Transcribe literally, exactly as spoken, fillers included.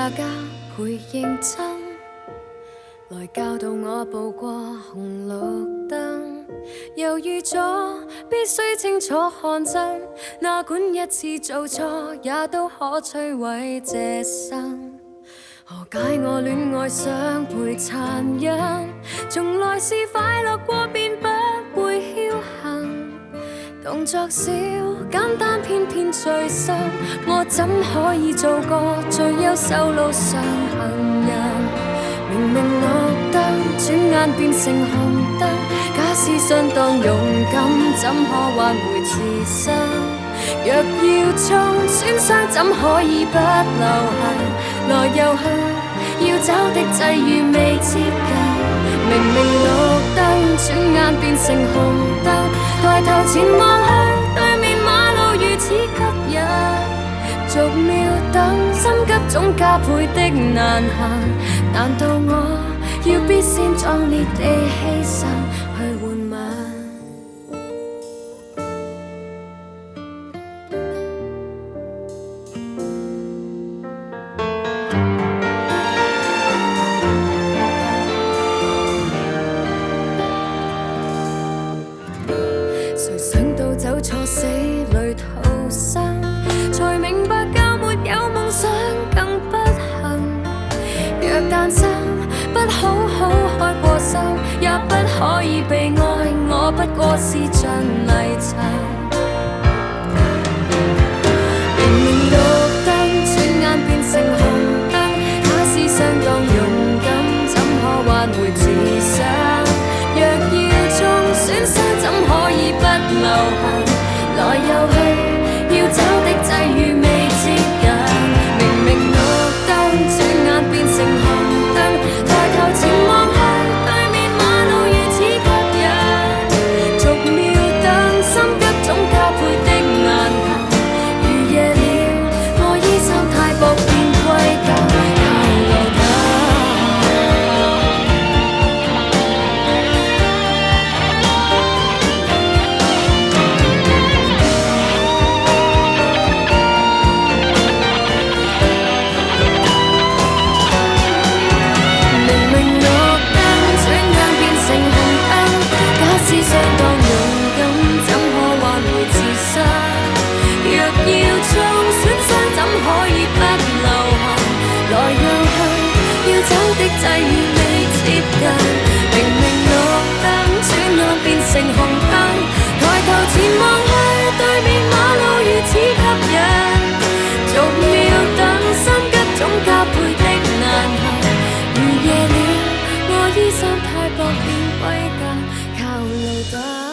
加倍認真，來教導我步過紅綠燈。猶豫咗，必須清楚看真，哪管一次做錯，也都可摧毀這生。何解我戀愛相配殘忍？從來是快樂過便不會僥倖。動作小簡單，偏偏最深。我怎可以做個最優秀路上行人？明明綠燈，轉眼變成紅燈。假使相當勇敢，怎可挽回自身？若要衝，損傷怎可以不留痕？來又去，要找的際遇未接近。明明綠燈，轉眼變成紅燈。抬頭前望去，對面馬路如此吸引。逐秒等，心急總加倍的難行。難道我要必先壯烈地犧牲去換吻？誰想到走錯死裏逃生，才明白較沒有夢想更不幸。若誕生不好好開過心，也不可以被愛，我不過是像泥塵。明明綠燈，轉眼變成紅燈。假使相當勇敢，怎可挽回自身？若要衝，損傷怎可以不留痕？來又去，要找的際遇未接近。明明綠燈，轉眼變成紅燈。抬頭前望去，對面馬路如此吸引。逐秒等，心急總加倍的難行。如夜了，我衣衫太薄便歸家，靠路燈。相當勇敢，怎可挽回自身？若要衝，損傷怎可以不留痕？來又去，要走的際遇未接近。明明綠燈，轉眼變成紅燈。抬頭前望去，對面馬路如此吸引。逐秒等，心急總加倍的難行。如夜了，我衣衫太薄便歸家。靠路燈。